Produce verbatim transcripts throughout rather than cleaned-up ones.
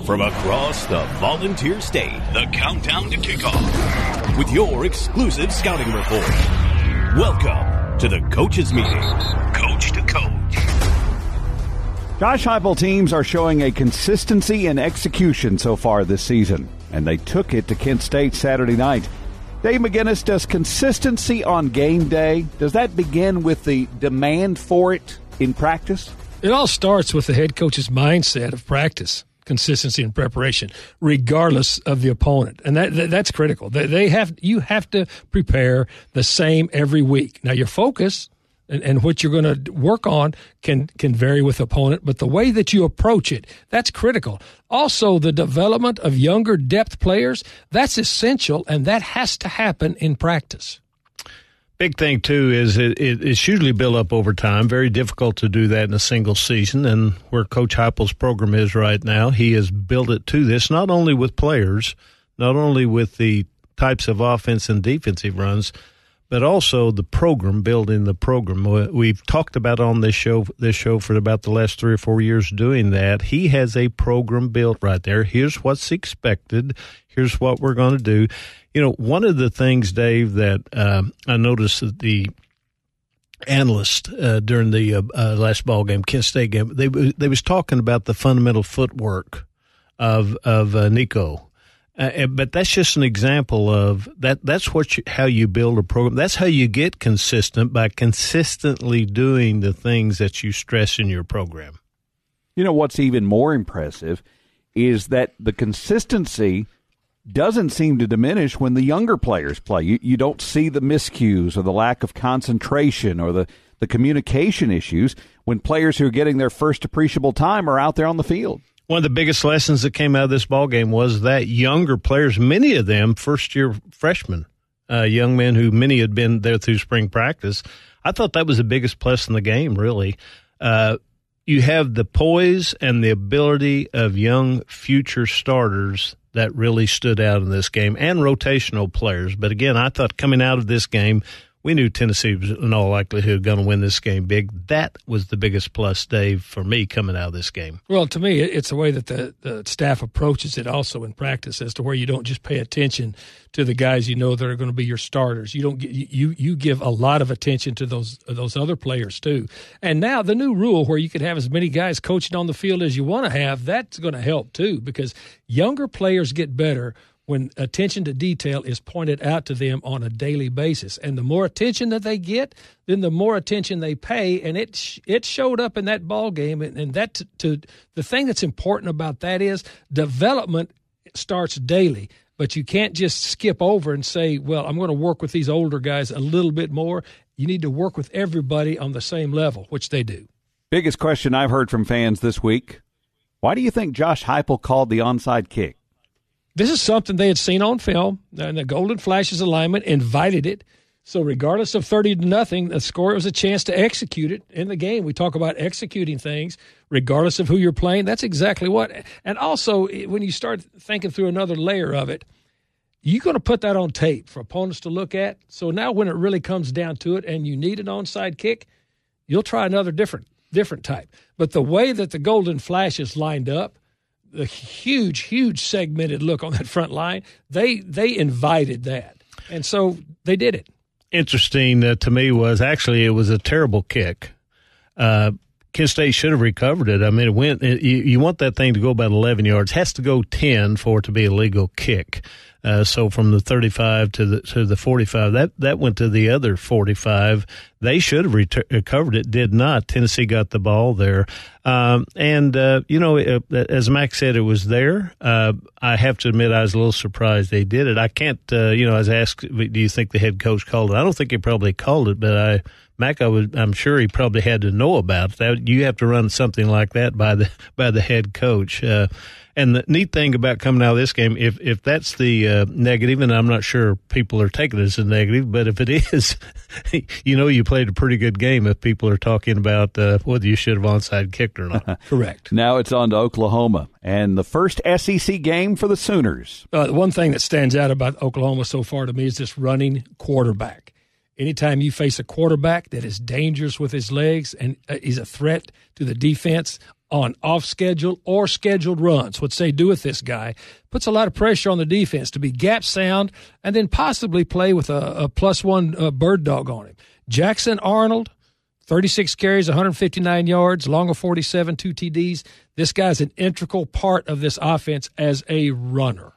From across the Volunteer State, the countdown to kickoff with your exclusive scouting report. Welcome to the Coaches Meeting, Coach to Coach. Josh Heupel teams are showing a consistency in execution so far this season, and they took it to Kent State Saturday night. Dave McGinnis, does consistency on game day, does that begin with the demand for it in practice? It all starts with the head coach's mindset of practice, consistency and preparation, regardless of the opponent. And that, that that's critical. They, they have you have to prepare the same every week. Now, your focus and, and what you're going to work on can, can vary with opponent, but the way that you approach it, that's critical. Also, the development of younger depth players, that's essential, and that has to happen in practice. Big thing, too, is it, it, it's usually built up over time. Very difficult to do that in a single season. And where Coach Heupel's program is right now, he has built it to this, not only with players, not only with the types of offense and defensive runs, but also the program, building the program. We've talked about on this show, this show for about the last three or four years doing that. He has a program built right there. Here's what's expected. Here's what we're going to do. You know, one of the things, Dave, that uh, I noticed that the analyst uh, during the uh, uh, last ball game, Kent State game, they they was talking about the fundamental footwork of of uh, Nico. Uh, but that's just an example of that. That's what you, how you build a program. That's how you get consistent, by consistently doing the things that you stress in your program. You know, what's even more impressive is that the consistency doesn't seem to diminish when the younger players play. You, you don't see the miscues or the lack of concentration or the, the communication issues when players who are getting their first appreciable time are out there on the field. One of the biggest lessons that came out of this ball game was that younger players, many of them first-year freshmen, uh, young men who many had been there through spring practice, I thought that was the biggest plus in the game, really. Uh, you have the poise and the ability of young future starters that really stood out in this game, and rotational players. But again, I thought coming out of this game, we knew Tennessee was in all likelihood going to win this game big. That was the biggest plus, Dave, for me coming out of this game. Well, to me, it's the way that the, the staff approaches it also in practice, as to where you don't just pay attention to the guys you know that are going to be your starters. You don't get, you you give a lot of attention to those those other players too. And now the new rule where you can have as many guys coaching on the field as you want to have, that's going to help too, because younger players get better when attention to detail is pointed out to them on a daily basis. And the more attention that they get, then the more attention they pay. And it sh- it showed up in that ball game. And, and that t- to the thing that's important about that is development starts daily. But you can't just skip over and say, well, I'm going to work with these older guys a little bit more. You need to work with everybody on the same level, which they do. Biggest question I've heard from fans this week, why do you think Josh Heupel called the onside kick? This is something they had seen on film, and the Golden Flashes alignment invited it. So regardless of thirty to nothing, the score was a chance to execute it in the game. We talk about executing things regardless of who you're playing. That's exactly what. And also, when you start thinking through another layer of it, you're going to put that on tape for opponents to look at. So now when it really comes down to it and you need an onside kick, you'll try another different different type. But the way that the Golden Flashes lined up, the huge, huge segmented look on that front line, they they invited that. And so they did it. Interesting uh, to me was actually it was a terrible kick. Uh, Kent State should have recovered it. I mean, it went. It, you, you want that thing to go about eleven yards. It has to go ten for it to be a legal kick. Uh, so from the thirty-five to the to the forty-five, that that went to the other forty-five. They should have ret- recovered it. Did not. Tennessee got the ball there, um, and uh, you know, uh, as Mac said, it was there. Uh, I have to admit, I was a little surprised they did it. I can't. Uh, you know, I was asked, do you think the head coach called it? I don't think he probably called it, but I. Mac, I would, I'm sure he probably had to know about that. You have to run something like that by the by the head coach. Uh, and the neat thing about coming out of this game, if if that's the uh, negative, and I'm not sure people are taking it as a negative, but if it is, you know, you played a pretty good game if people are talking about uh, whether you should have onside kicked or not. Correct. Now it's on to Oklahoma and the first S E C game for the Sooners. Uh, one thing that stands out about Oklahoma so far to me is this running quarterback. Anytime you face a quarterback that is dangerous with his legs and is a threat to the defense on off-schedule or scheduled runs. What they do with this guy puts a lot of pressure on the defense to be gap sound and then possibly play with a, a plus one uh, bird dog on him. Jackson Arnold, thirty-six carries, one hundred fifty-nine yards, long of forty-seven, two T Ds. This guy's an integral part of this offense as a runner.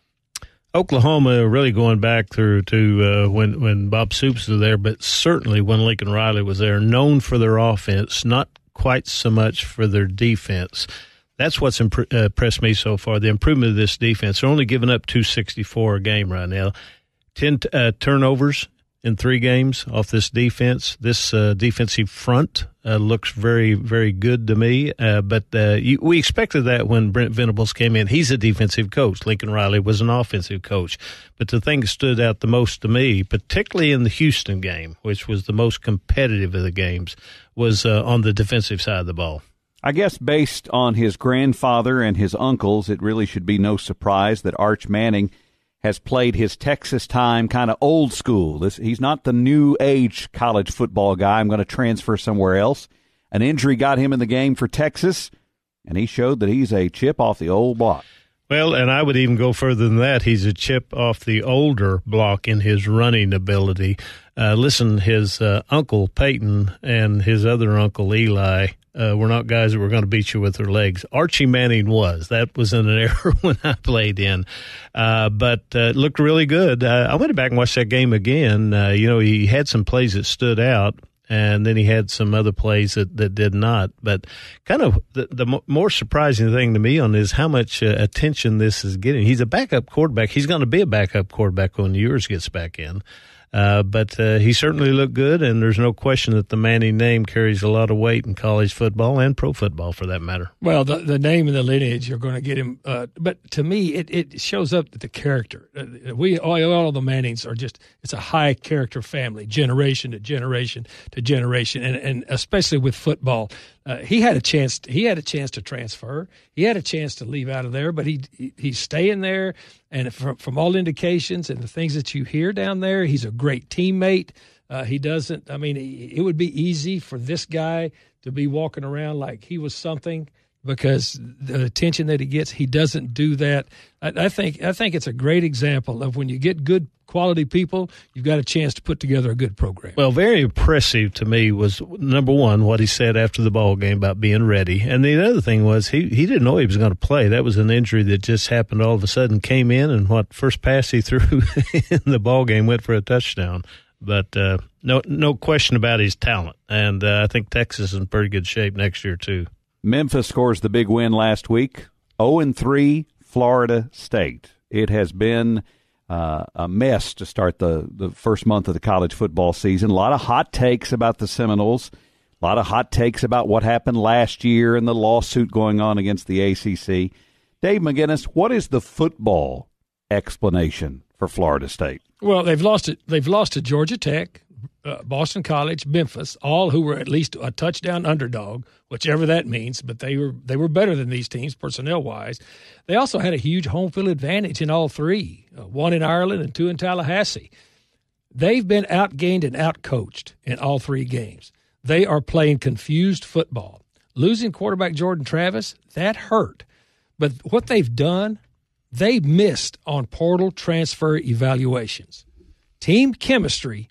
Oklahoma really going back through to uh, when, when Bob Stoops was there, but certainly when Lincoln Riley was there, known for their offense, not quite so much for their defense. That's what's imp- uh, impressed me so far, the improvement of this defense. They're only giving up two sixty-four a game right now. ten t- uh, turnovers in three games off this defense. This uh, defensive front uh, looks very, very good to me. Uh, but uh, you, we expected that when Brent Venables came in. He's a defensive coach. Lincoln Riley was an offensive coach. But the thing that stood out the most to me, particularly in the Houston game, which was the most competitive of the games, was uh, on the defensive side of the ball. I guess based on his grandfather and his uncles, it really should be no surprise that Arch Manning has played his Texas time kind of old school. This, he's not the new age college football guy. I'm going to transfer somewhere else. An injury got him in the game for Texas, and he showed that he's a chip off the old block. Well, and I would even go further than that. He's a chip off the older block in his running ability. Uh, listen, his uh, uncle Peyton and his other uncle Eli uh, were not guys that were going to beat you with their legs. Archie Manning was. That was in an era when I played in. Uh, but uh, it looked really good. Uh, I went back and watched that game again. Uh, you know, he had some plays that stood out, and then he had some other plays that, that did not. But kind of the, the more surprising thing to me on this is how much uh, attention this is getting. He's a backup quarterback. He's going to be a backup quarterback when Ewers gets back in. Uh, but uh, he certainly looked good, and there's no question that the Manning name carries a lot of weight in college football and pro football, for that matter. Well, the the name and the lineage are going to get him. Uh, but to me, it, it shows up the character. Uh, we all, all of the Mannings are just – it's a high-character family, generation to generation to generation, and, and especially with football. Uh, he had a chance. He had a chance to transfer. He had a chance to leave out of there, but he, he he's staying there. And from from all indications and the things that you hear down there, he's a great teammate. Uh, he doesn't. I mean, it would be easy for this guy to be walking around like he was something because the attention that he gets, he doesn't do that. I, I think I think it's a great example of when you get good quality people, you've got a chance to put together a good program. Well, very impressive to me was, number one, what he said after the ball game about being ready. And the other thing was he, he didn't know he was going to play. That was an injury that just happened all of a sudden, came in, and what first pass he threw in the ball game went for a touchdown. But uh, no no question about his talent. And uh, I think Texas is in pretty good shape next year, too. Memphis scores the big win last week, oh and three Florida State. It has been uh, a mess to start the, the first month of the college football season. A lot of hot takes about the Seminoles, a lot of hot takes about what happened last year and the lawsuit going on against the A C C. Dave McGinnis, what is the football explanation for Florida State? Well, they've lost it. They've lost to Georgia Tech, uh, Boston College, Memphis, all who were at least a touchdown underdog, whichever that means. But they were they were better than these teams personnel wise. They also had a huge home field advantage in all three, uh, one in Ireland and two in Tallahassee. They've been outgained and outcoached in all three games. They are playing confused football. Losing quarterback Jordan Travis, that hurt. But what they've done, they missed on portal transfer evaluations. Team chemistry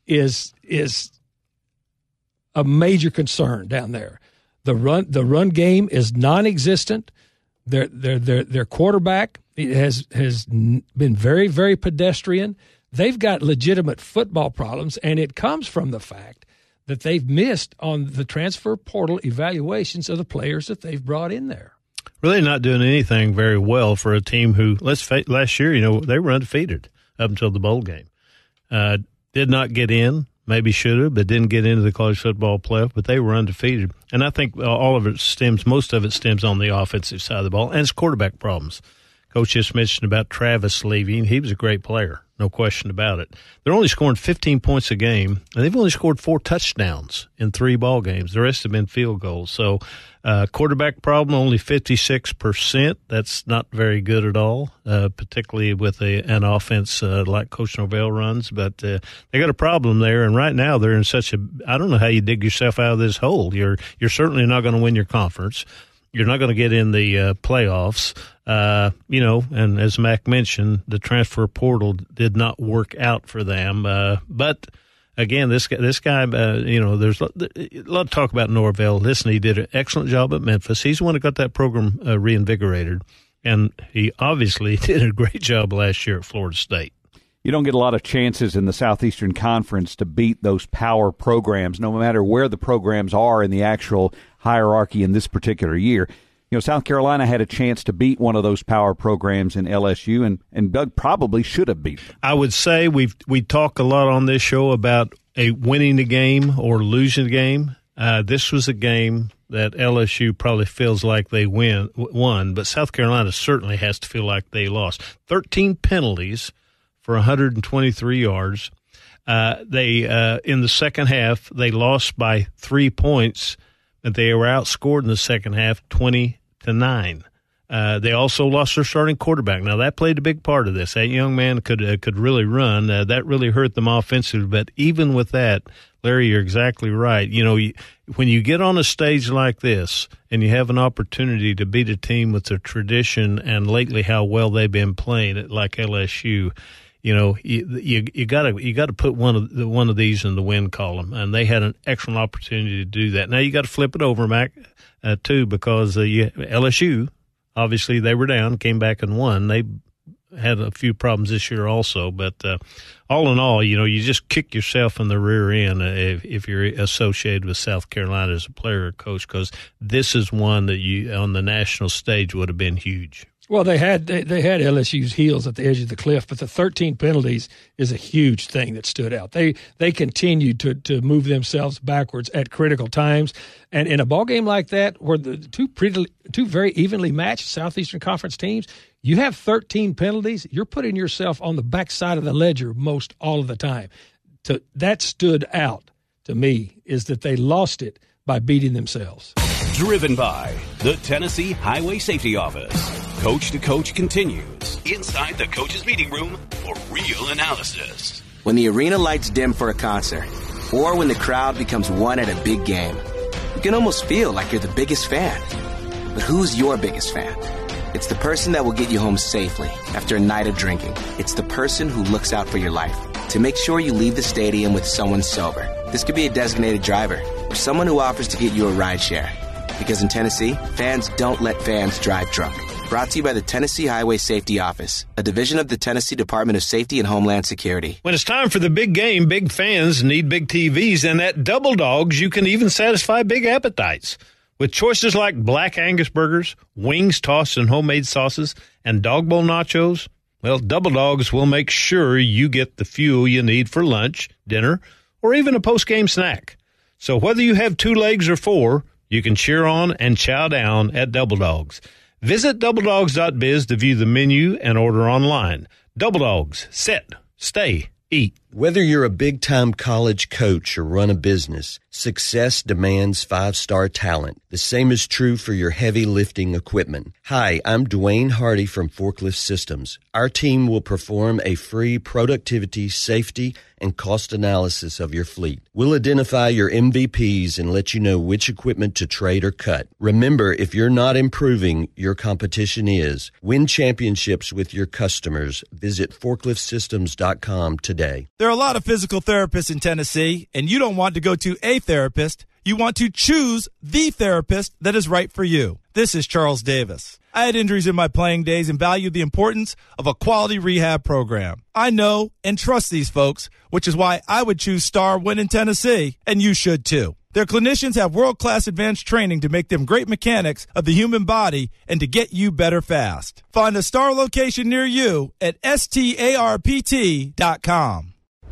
is is a major concern down there. The run the run game is non-existent. Their their their their quarterback has has been very very pedestrian. They've got legitimate football problems, and it comes from the fact that they've missed on the transfer portal evaluations of the players that they've brought in there. Really not doing anything very well for a team who, let's face, last year, you know, they were undefeated up until the bowl game. Uh, did not get in, maybe should have, but didn't get into the college football playoff, but they were undefeated. And I think all of it stems, most of it stems on the offensive side of the ball, and it's quarterback problems. Coach just mentioned about Travis leaving. He was a great player, no question about it. They're only scoring fifteen points a game, and they've only scored four touchdowns in three ball games. The rest have been field goals. So uh, quarterback problem, only fifty-six percent. That's not very good at all, uh, particularly with a, an offense uh, like Coach Norvell runs. But uh, they got a problem there, and right now they're in such a – I don't know how you dig yourself out of this hole. You're, you're certainly not going to win your conference. You're not going to get in the uh, playoffs. Uh, you know, and as Mac mentioned, the transfer portal did not work out for them. Uh, but again, this guy, this guy, uh, you know, there's a lot of talk about Norvell. Listen, he did an excellent job at Memphis. He's the one who got that program uh, reinvigorated, and he obviously did a great job last year at Florida State. You don't get a lot of chances in the Southeastern Conference to beat those power programs, no matter where the programs are in the actual hierarchy in this particular year. You know, South Carolina had a chance to beat one of those power programs in L S U, and, and Doug probably should have beat them. I would say we've we talk a lot on this show about a winning the game or losing the game. Uh, this was a game that L S U probably feels like they win won, but South Carolina certainly has to feel like they lost. thirteen penalties for one hundred twenty-three yards. Uh, they uh, in the second half they lost by three points, but they were outscored in the second half twenty to nine. Uh, they also lost their starting quarterback. Now that played a big part of this. That young man could uh, could really run. Uh, that really hurt them offensively. But even with that, Larry, you're exactly right. You know, you, when you get on a stage like this and you have an opportunity to beat a team with a tradition and lately how well they've been playing, like L S U, you know, you you, you got to you got to put one of the, one of these in the win column, and they had an excellent opportunity to do that. Now you got to flip it over, Mac, uh, too, because uh, you, L S U. Obviously, they were down, came back and won. They had a few problems this year also. But uh, all in all, you know, you just kick yourself in the rear end uh, if, if you're associated with South Carolina as a player or coach, because this is one that you on the national stage would have been huge. Well, they had they, they had L S U's heels at the edge of the cliff, but the thirteen penalties is a huge thing that stood out. They they continued to to move themselves backwards at critical times, and in a ball game like that, where the two pretty two very evenly matched Southeastern Conference teams, you have thirteen penalties. You're putting yourself on the backside of the ledger most all of the time. To that stood out to me is that they lost it by beating themselves. Driven by the Tennessee Highway Safety Office. Coach to Coach continues inside the coach's meeting room for real analysis. When the arena lights dim for a concert, or when the crowd becomes one at a big game, you can almost feel like you're the biggest fan. But who's your biggest fan? It's the person that will get you home safely after a night of drinking. It's the person who looks out for your life to make sure you leave the stadium with someone sober. This could be a designated driver or someone who offers to get you a ride share. Because in Tennessee, fans don't let fans drive drunk. Brought to you by the Tennessee Highway Safety Office, a division of the Tennessee Department of Safety and Homeland Security. When it's time for the big game, big fans need big T Vs, and at Double Dogs, you can even satisfy big appetites. With choices like Black Angus burgers, wings tossed in homemade sauces, and dog bowl nachos, well, Double Dogs will make sure you get the fuel you need for lunch, dinner, or even a post-game snack. So whether you have two legs or four, you can cheer on and chow down at Double Dogs. Visit double dogs dot biz to view the menu and order online. Double Dogs. Sit, stay, eat. Whether you're a big-time college coach or run a business, success demands five-star talent. The same is true for your heavy lifting equipment. Hi, I'm Dwayne Hardy from Forklift Systems. Our team will perform a free productivity, safety, and cost analysis of your fleet. We'll identify your M V Ps and let you know which equipment to trade or cut. Remember, if you're not improving, your competition is. Win championships with your customers. Visit forklift systems dot com today. There are a lot of physical therapists in Tennessee, and you don't want to go to a therapist. You want to choose the therapist that is right for you. This is Charles Davis. I had injuries in my playing days and valued the importance of a quality rehab program. I know and trust these folks, which is why I would choose Star when in Tennessee, and you should too. Their clinicians have world-class advanced training to make them great mechanics of the human body and to get you better fast. Find a Star location near you at starpt dot com.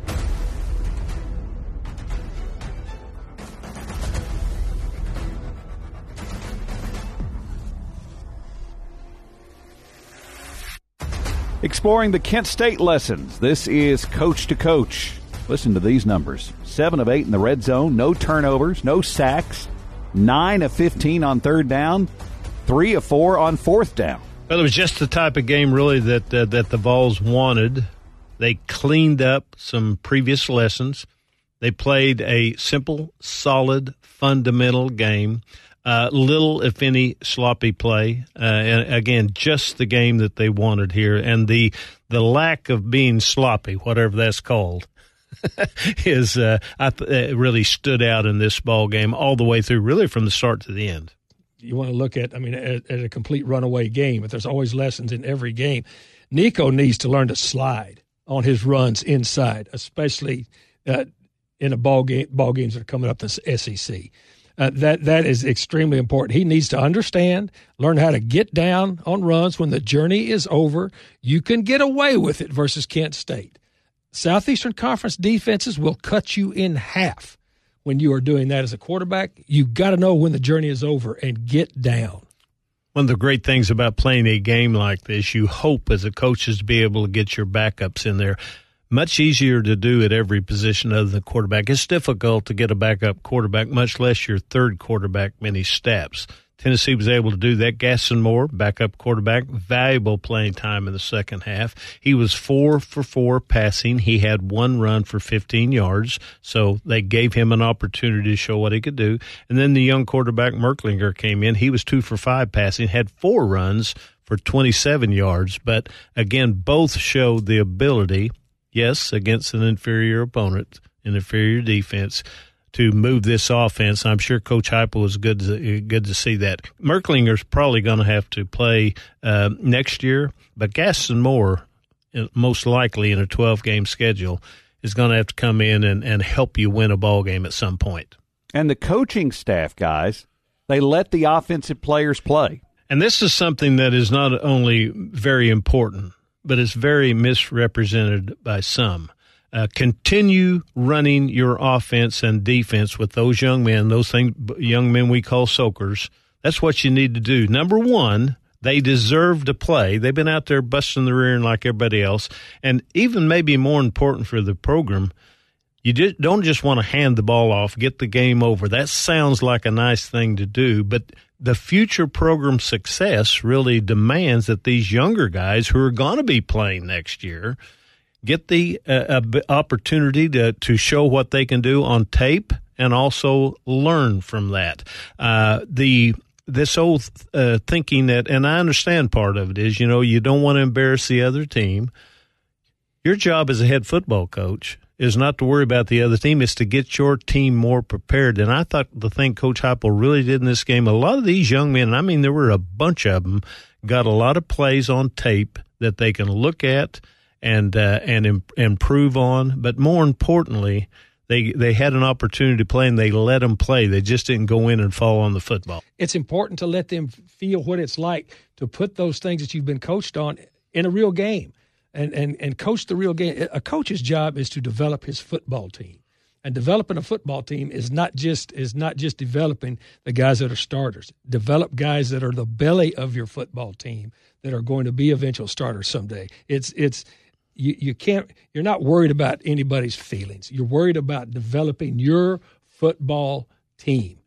Exploring the Kent State lessons. This is Coach to Coach. Listen to these numbers. Seven of eight in the red zone, no turnovers, no sacks, nine of fifteen on third down, three of four on fourth down. Well, it was just the type of game, really, that uh, that the Vols wanted. They cleaned up some previous lessons. They played a simple, solid, fundamental game. Uh, little, if any, sloppy play. Uh, and again, just the game that they wanted here. And the the lack of being sloppy, whatever that's called, is uh, I th- it really stood out in this ball game all the way through, really from the start to the end. You want to look at, I mean, at, at a complete runaway game, but there's always lessons in every game. Nico needs to learn to slide on his runs inside, especially uh, in a ball game, ball games that are coming up in the S E C. Uh, that that is extremely important. He needs to understand, learn how to get down on runs when the journey is over. You can get away with it versus Kent State. Southeastern Conference defenses will cut you in half when you are doing that as a quarterback. You got to know when the journey is over and get down. One of the great things about playing a game like this, you hope as a coach is to be able to get your backups in there. Much easier to do at every position other than quarterback. It's difficult to get a backup quarterback, much less your third quarterback many snaps. Tennessee was able to do that. Gaston Moore, backup quarterback, valuable playing time in the second half. He was four for four passing. He had one run for fifteen yards, so they gave him an opportunity to show what he could do. And then the young quarterback, Merklinger, came in. He was two for five passing, had four runs for twenty-seven yards. But, again, both showed the ability, yes, against an inferior opponent, an inferior defense, to move this offense. I'm sure Coach Heupel was good to, good to see that. Merklinger's probably going to have to play uh, next year, but Gaston Moore, most likely in a twelve-game schedule, is going to have to come in and, and help you win a ball game at some point. And the coaching staff, guys, they let the offensive players play. And this is something that is not only very important, but it's very misrepresented by some. Uh, continue running your offense and defense with those young men, those things, young men we call soakers. That's what you need to do. Number one, they deserve to play. They've been out there busting the rear end like everybody else. And even maybe more important for the program, you just don't just want to hand the ball off, get the game over. That sounds like a nice thing to do, but the future program success really demands that these younger guys who are going to be playing next year get the uh, opportunity to, to show what they can do on tape and also learn from that. Uh, the this old uh, thinking that, and I understand part of it is, you know, you don't want to embarrass the other team. Your job as a head football coach is not to worry about the other team. It's to get your team more prepared. And I thought the thing Coach Heupel really did in this game, a lot of these young men, and I mean there were a bunch of them, got a lot of plays on tape that they can look at and uh, and im- improve on. But more importantly, they they had an opportunity to play, and they let them play. They just didn't go in and fall on the football. It's important to let them feel what it's like to put those things that you've been coached on in a real game and, and, and coach the real game. A coach's job is to develop his football team. And developing a football team is not just is not just developing the guys that are starters. Develop guys that are the belly of your football team that are going to be eventual starters someday. It's it's You, you can't, you're not worried about anybody's feelings. You're worried about developing your football team,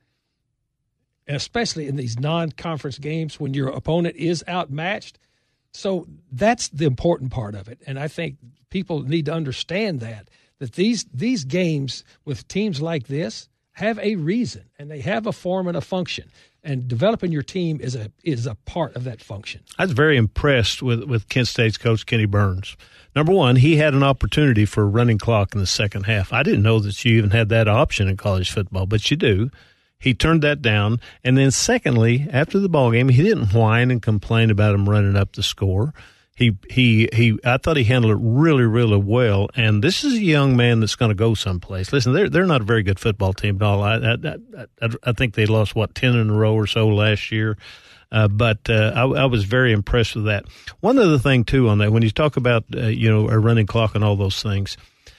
especially in these non-conference games when your opponent is outmatched. So that's the important part of it. And I think people need to understand that, that these, these games with teams like this have a reason and they have a form and a function. And developing your team is a is a part of that function. I was very impressed with, with Kent State's coach, Kenny Burns. Number one, he had an opportunity for a running clock in the second half. I didn't know that you even had that option in college football, but you do. He turned that down. And then secondly, after the ball game, he didn't whine and complain about him running up the score. He he he. I thought he handled it really, really well. And this is a young man that's going to go someplace. Listen, they're they're not a very good football team at all. I I, I, I think they lost what ten in a row or so last year. Uh, but uh, I, I was very impressed with that. One other thing too on that, when you talk about uh, you know a running clock and all those things,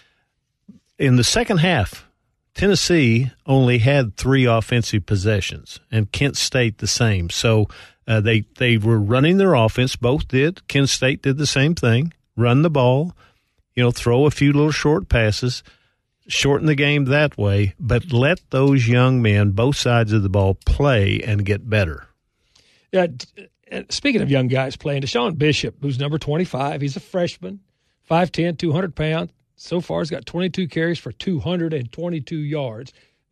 in the second half, Tennessee only had three offensive possessions, and Kent State the same. So. Uh, they they were running their offense. Both did. Kent State did the same thing. Run the ball, you know, throw a few little short passes, shorten the game that way, but let those young men, both sides of the ball, play and get better. Yeah. Speaking of young guys playing, Deshaun Bishop, who's number twenty-five, he's a freshman, five ten, two hundred pounds. So far, he's got twenty-two carries for two hundred twenty-two yards.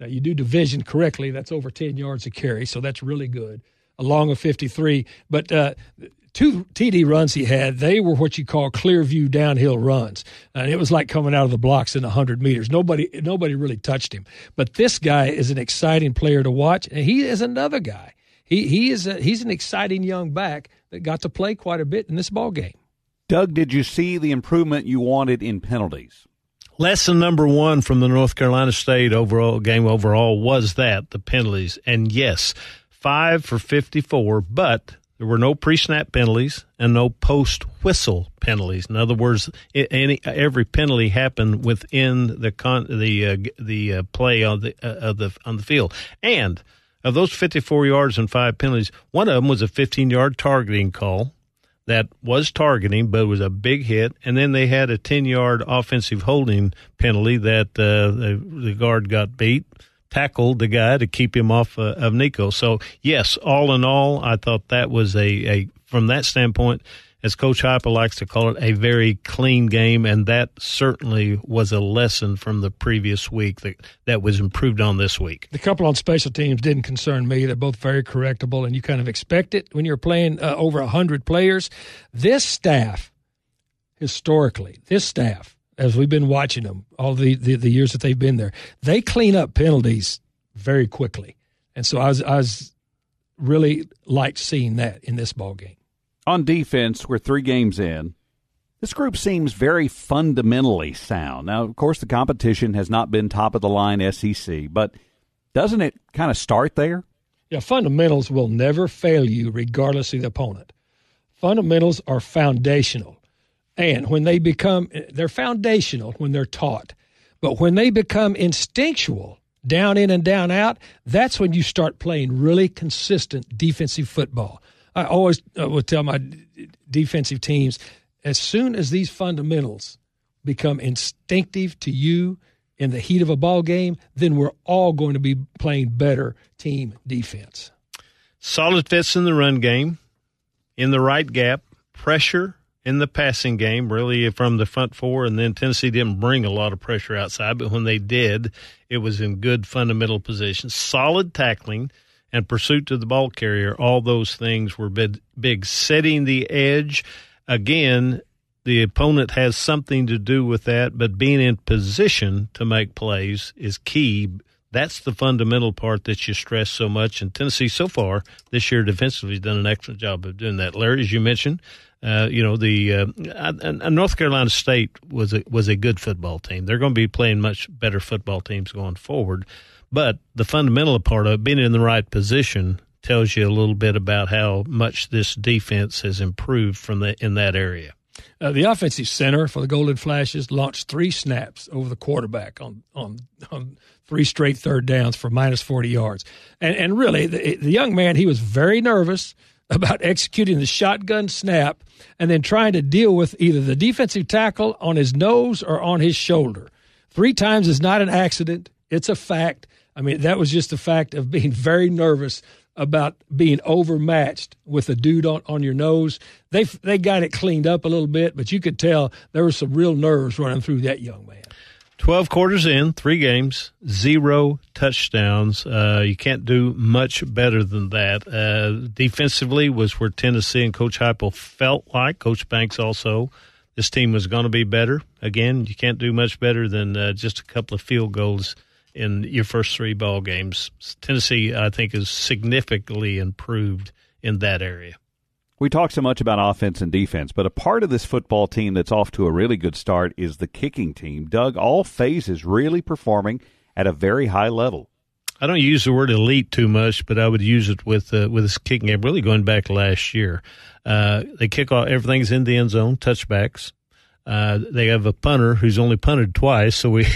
Now, you do division correctly, that's over ten yards a carry, so that's really good, along of fifty-three. But uh, two T D runs he had, they were what you call clear view downhill runs. And it was like coming out of the blocks in one hundred meters. Nobody nobody really touched him. But this guy is an exciting player to watch, and he is another guy. He he is a, he's an exciting young back that got to play quite a bit in this ball game. Doug, did you see the improvement you wanted in penalties? Lesson number one from the North Carolina State overall game overall was that, the penalties. And yes, five for fifty-four, but there were no pre-snap penalties and no post-whistle penalties. In other words, any every penalty happened within the con, the uh, the uh, play on the uh, of the on the field. And of those fifty-four yards and five penalties, one of them was a fifteen-yard targeting call. That was targeting, but it was a big hit. And then they had a ten-yard offensive holding penalty that uh, the, the guard got beat, tackled the guy to keep him off uh, of Nico. So, yes, all in all, I thought that was a, a from that standpoint, as Coach Heupel likes to call it, a very clean game, and that certainly was a lesson from the previous week that, that was improved on this week. The couple on special teams didn't concern me. They're both very correctable, and you kind of expect it when you're playing uh, over one hundred players. This staff, historically, this staff, as we've been watching them all the, the, the years that they've been there, they clean up penalties very quickly. And so I was, I was really liked seeing that in this ball game. On defense, we're three games in. This group seems very fundamentally sound. Now, of course, the competition has not been top-of-the-line S E C, but doesn't it kind of start there? Yeah, fundamentals will never fail you regardless of the opponent. Fundamentals are foundational. And when they become – they're foundational when they're taught. But when they become instinctual, down in and down out, that's when you start playing really consistent defensive football. I always uh, would tell my d- defensive teams, as soon as these fundamentals become instinctive to you in the heat of a ball game, then we're all going to be playing better team defense. Solid fits in the run game, in the right gap, pressure in the passing game, really from the front four, and then Tennessee didn't bring a lot of pressure outside, but when they did, it was in good fundamental position. Solid tackling and pursuit to the ball carrier, all those things were big, big. Setting the edge, again, the opponent has something to do with that, but being in position to make plays is key. That's the fundamental part that you stress so much. And Tennessee, so far, this year defensively has done an excellent job of doing that. Larry, as you mentioned, uh, you know, the uh, uh, North Carolina State was a, was a good football team. They're going to be playing much better football teams going forward. But the fundamental part of it, being in the right position, tells you a little bit about how much this defense has improved from the, in that area. Uh, the offensive center for the Golden Flashes launched three snaps over the quarterback on on, on three straight third downs for minus forty yards. And, and really, the, the young man, he was very nervous about executing the shotgun snap and then trying to deal with either the defensive tackle on his nose or on his shoulder. Three times is not an accident. It's a fact. I mean, that was just a fact of being very nervous about being overmatched with a dude on, on your nose. They they got it cleaned up a little bit, but you could tell there were some real nerves running through that young man. twelve quarters in, three games, zero touchdowns. Uh, you can't do much better than that. Uh, defensively was where Tennessee and Coach Heupel felt like, Coach Banks also, this team was going to be better. Again, you can't do much better than uh, just a couple of field goals in your first three ball games. Tennessee, I think, is significantly improved in that area. We talk so much about offense and defense, but a part of this football team that's off to a really good start is the kicking team. Doug, all phases really performing at a very high level. I don't use the word elite too much, but I would use it with uh, with this kicking game, really going back last year. Uh, they kick off, everything's in the end zone, touchbacks. Uh, they have a punter who's only punted twice, so we,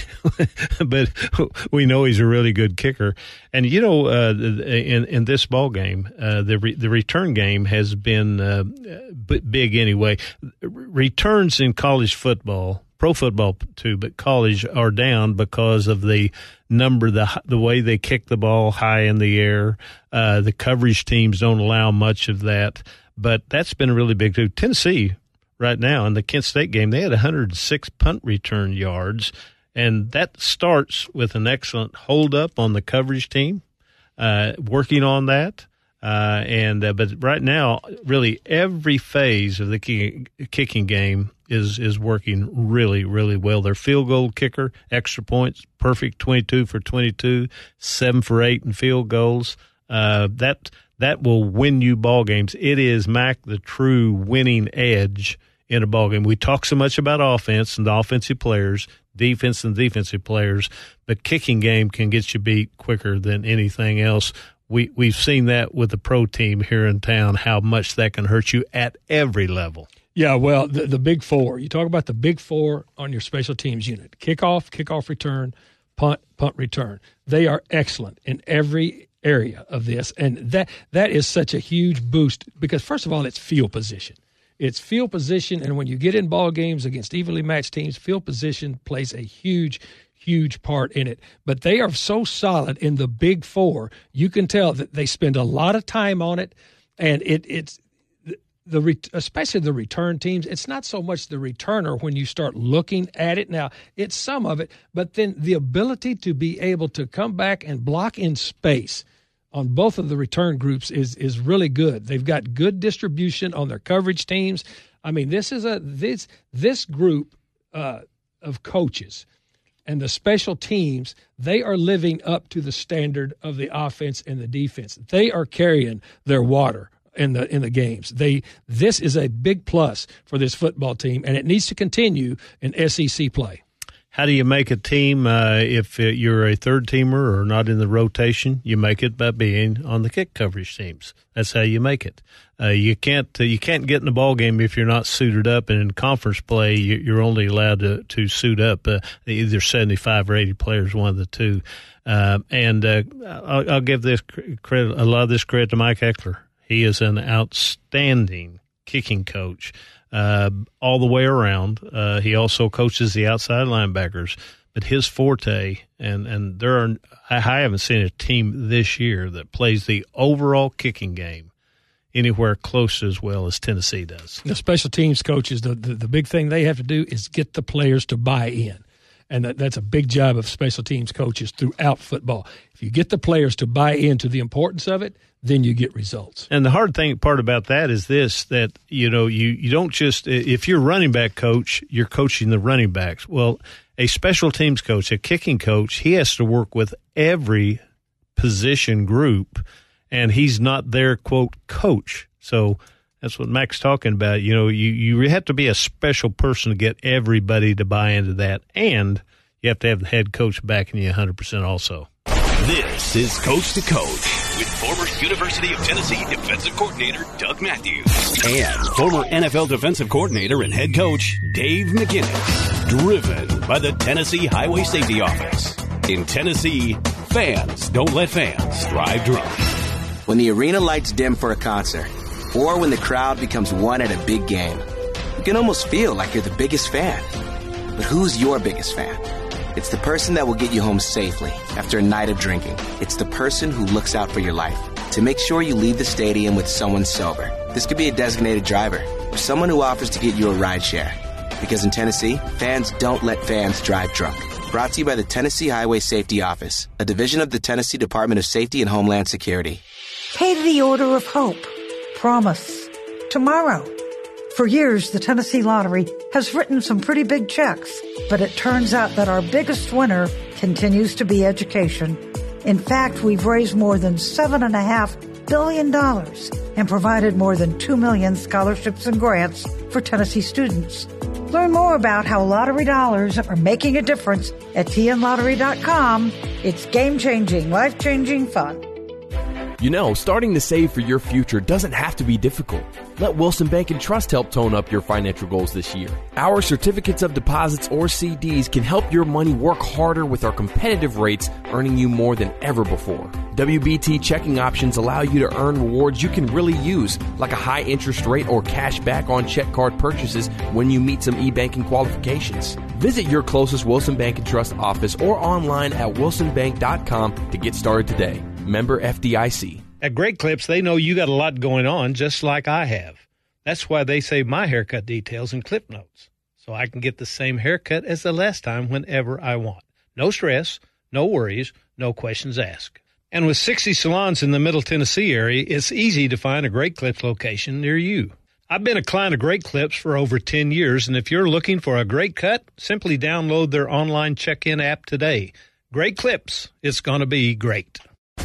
but we know he's a really good kicker. And you know, uh, in in this ball game, uh, the re, the return game has been uh, big anyway. Returns in college football, pro football too, but college are down because of the number, the the way they kick the ball high in the air. Uh, the coverage teams don't allow much of that, but that's been really big too. Tennessee. Right now, in the Kent State game, they had one hundred six punt return yards, And that starts with an excellent hold-up on the coverage team, uh, working on that. Uh, and uh, but right now, really every phase of the kicking, kicking game is is working really, really well. Their field goal kicker, extra points, perfect twenty-two for twenty-two, seven for eight in field goals. Uh, that that will win you ball games. It is, Mac, the true winning edge in a ball game. We talk so much about offense and the offensive players, defense and defensive players, but kicking game can get you beat quicker than anything else. We, we've seen that with the pro team here in town, how much that can hurt you at every level. Yeah, well, the, the big four. You talk about the big four on your special teams unit. Kickoff, kickoff return, punt, punt return. They are excellent in every area of this, and that that is such a huge boost because, first of all, it's field position. It's field position, and when you get in ball games against evenly matched teams, field position plays a huge huge part in it. But they are so solid in the big four, you can tell that they spend a lot of time on it, and it it's the, the especially the return teams. It's not so much the returner when you start looking at it. Now, it's some of it, but then the ability to be able to come back and block in space on both of the return groups is is really good. They've got good distribution on their coverage teams. I mean, this is a this this group uh, of coaches and the special teams, they are living up to the standard of the offense and the defense. They are carrying their water in the in the games. They this is a big plus for this football team, and it needs to continue in S E C play. How do you make a team uh, if you're a third-teamer or not in the rotation? You make it by being on the kick coverage teams. That's how you make it. Uh, you can't uh, you can't get in the ball game if you're not suited up. And in conference play, you're only allowed to, to suit up uh, either seventy-five or eighty players, one of the two. Uh, and uh, I'll, I'll give this credit, a lot of this credit to Mike Eckler. He is an outstanding kicking coach. Uh, all the way around. Uh, he also coaches the outside linebackers, but his forte, and, and there are, I haven't seen a team this year that plays the overall kicking game anywhere close as well as Tennessee does. The special teams coaches, the, the, the big thing they have to do is get the players to buy in. And that, that's a big job of special teams coaches throughout football. If you get the players to buy into the importance of it, then you get results. And the hard thing part about that is this, that, you know, you, you don't just – if you're a running back coach, you're coaching the running backs. Well, a special teams coach, a kicking coach, he has to work with every position group, and he's not their, quote, coach. So that's what Mac's talking about. You know, you, you have to be a special person to get everybody to buy into that, and you have to have the head coach backing you one hundred percent also. This is Coach to Coach with former University of Tennessee defensive coordinator Doug Matthews and former N F L defensive coordinator and head coach Dave McGinnis. Driven by the Tennessee Highway Safety Office. In Tennessee, fans don't let fans drive drunk. When the arena lights dim for a concert, or when the crowd becomes one at a big game, you can almost feel like you're the biggest fan. But who's your biggest fan? It's the person that will get you home safely after a night of drinking. It's the person who looks out for your life to make sure you leave the stadium with someone sober. This could be a designated driver or someone who offers to get you a ride share. Because in Tennessee, fans don't let fans drive drunk. Brought to you by the Tennessee Highway Safety Office, a division of the Tennessee Department of Safety and Homeland Security. Pay the Order of Hope. Promise. Tomorrow. For years, the Tennessee Lottery has written some pretty big checks, but it turns out that our biggest winner continues to be education. In fact, we've raised more than seven point five billion dollars and provided more than two million scholarships and grants for Tennessee students. Learn more about how lottery dollars are making a difference at T N lottery dot com. It's game-changing, life-changing fun. You know, starting to save for your future doesn't have to be difficult. Let Wilson Bank and Trust help tone up your financial goals this year. Our certificates of deposits or C Ds can help your money work harder with our competitive rates, earning you more than ever before. W B T checking options allow you to earn rewards you can really use, like a high interest rate or cash back on check card purchases when you meet some e-banking qualifications. Visit your closest Wilson Bank and Trust office or online at wilson bank dot com to get started today. Member F D I C. At Great Clips, they know you got a lot going on, just like I have. That's why they save my haircut details in Clip Notes, so I can get the same haircut as the last time whenever I want. No stress, no worries, no questions asked. And with sixty salons in the Middle Tennessee area, it's easy to find a Great Clips location near you. I've been a client of Great Clips for over ten years, and if you're looking for a great cut, simply download their online check-in app today. Great Clips, it's going to be great.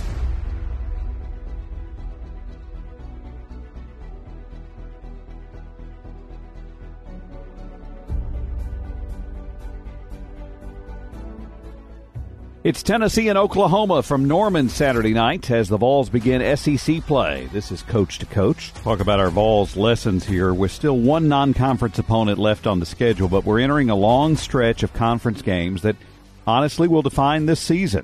It's Tennessee and Oklahoma from Norman Saturday night as the Vols begin S E C play. This is Coach to Coach. Talk about our Vols lessons here. With still one non-conference opponent left on the schedule, but we're entering a long stretch of conference games that honestly will define this season.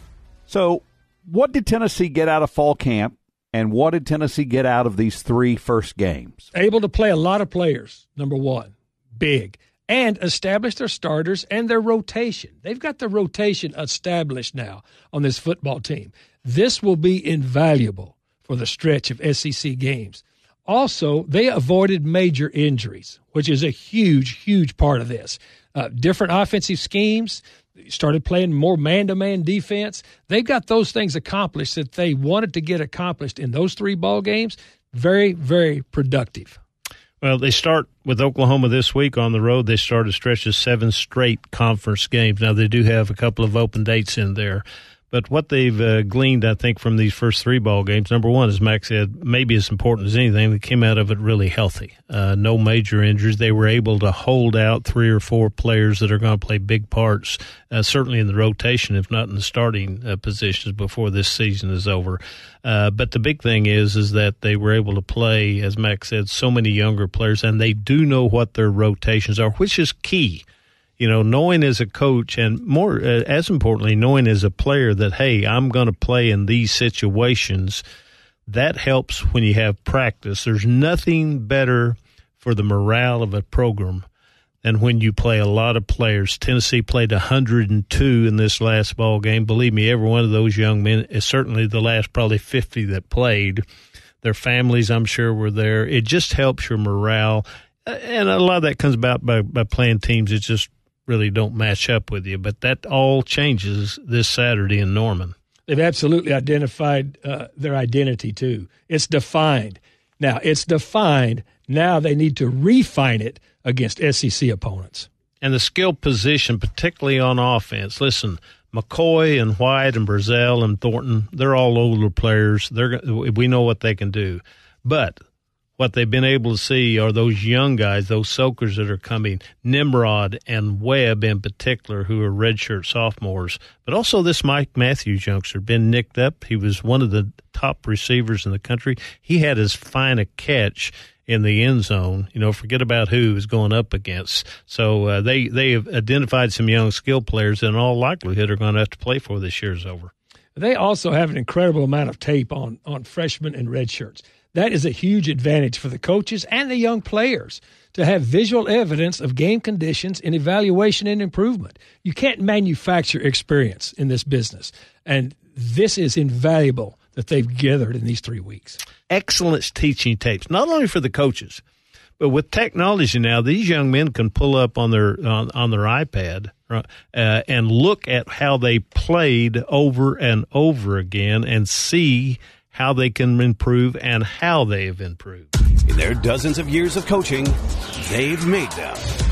So what did Tennessee get out of fall camp, and what did Tennessee get out of these three first games? Able to play a lot of players, number one. Big. And establish their starters and their rotation. They've got the rotation established now on this football team. This will be invaluable for the stretch of S E C games. Also, they avoided major injuries, which is a huge, huge part of this. Uh, different offensive schemes, started playing more man-to-man defense. They've got those things accomplished that they wanted to get accomplished in those three ball games. Very, very productive. Well, they start with Oklahoma this week on the road. They start a stretch of seven straight conference games. Now, they do have a couple of open dates in there. But what they've uh, gleaned, I think, from these first three ball games, number one, as Max said, maybe as important as anything, they came out of it really healthy. Uh, no major injuries. They were able to hold out three or four players that are going to play big parts, uh, certainly in the rotation, if not in the starting uh, positions before this season is over. Uh, but the big thing is, is that they were able to play, as Max said, so many younger players, and they do know what their rotations are, which is key. You know, knowing as a coach and more, uh, as importantly, knowing as a player that, hey, I'm going to play in these situations, that helps when you have practice. There's nothing better for the morale of a program than when you play a lot of players. Tennessee played one hundred two in this last ball game. Believe me, every one of those young men is certainly the last probably fifty that played. Their families, I'm sure, were there. It just helps your morale. And a lot of that comes about by, by playing teams that just really don't match up with you. But that all changes this Saturday in Norman. They've absolutely identified uh, their identity, too. It's defined. Now, it's defined. Now they need to refine it against S E C opponents. And the skill position, particularly on offense. Listen, McCoy and White and Brazel and Thornton, they're all older players. They're we know what they can do. But what they've been able to see are those young guys, those soakers that are coming, Nimrod and Webb in particular, who are redshirt sophomores. But also this Mike Matthews youngster, been nicked up. He was one of the top receivers in the country. He had as fine a catch in the end zone. You know, forget about who he was going up against. So uh, they, they have identified some young skill players that in all likelihood are going to have to play for this year's over. They also have an incredible amount of tape on, on freshmen and redshirts. That is a huge advantage for the coaches and the young players to have visual evidence of game conditions and evaluation and improvement. You can't manufacture experience in this business, and this is invaluable that they've gathered in these three weeks. Excellent teaching tapes, not only for the coaches, but with technology now, these young men can pull up on their on, on their iPad uh, and look at how they played over and over again and see how they can improve and how they have improved. In their dozens of years of coaching, they've made them.